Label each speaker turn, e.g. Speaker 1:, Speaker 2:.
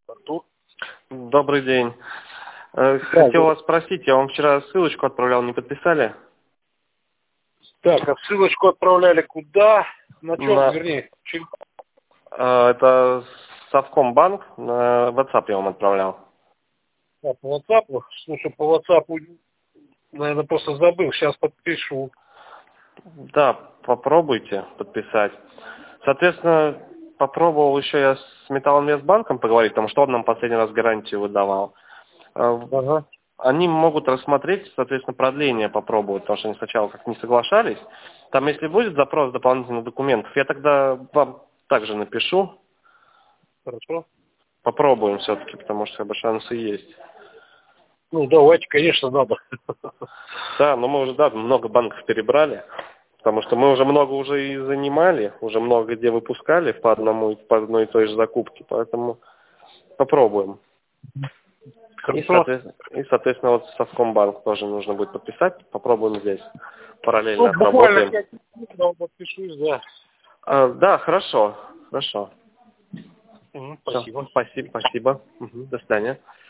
Speaker 1: Артур.
Speaker 2: Добрый день.
Speaker 1: Да,
Speaker 2: Хотел вас спросить, я вам вчера ссылочку отправлял, не подписали?
Speaker 1: Так, а ссылочку отправляли куда? На чем,
Speaker 2: На,
Speaker 1: вернее,
Speaker 2: это Совкомбанк, на WhatsApp я вам отправлял.
Speaker 1: по WhatsApp? Слушай, по WhatsApp, наверное, просто забыл. Сейчас подпишу.
Speaker 2: Да, попробуйте подписать. Соответственно, попробовал еще я с Металлинвестбанком поговорить, потому что он нам последний раз гарантию выдавал.
Speaker 1: Ага.
Speaker 2: Они могут рассмотреть, соответственно, продление попробовать, потому что они сначала как не соглашались. Там, если будет запрос дополнительных документов, я тогда вам также напишу.
Speaker 1: Хорошо.
Speaker 2: Попробуем все-таки, потому что как бы шансы есть.
Speaker 1: Ну, давайте, конечно, надо.
Speaker 2: Да, но мы уже, да, много банков перебрали, потому что мы уже много уже и занимали, уже много где выпускали по одной и той же закупке, поэтому попробуем.
Speaker 1: Хорошо.
Speaker 2: Соответственно, вот Совкомбанк тоже нужно будет подписать. Попробуем здесь.
Speaker 1: Ну,
Speaker 2: Параллельно
Speaker 1: буквально
Speaker 2: отработаем.
Speaker 1: 5 минут, но подпишусь, да.
Speaker 2: Да, хорошо. Хорошо. Все,
Speaker 1: Спасибо.
Speaker 2: спасибо. До свидания.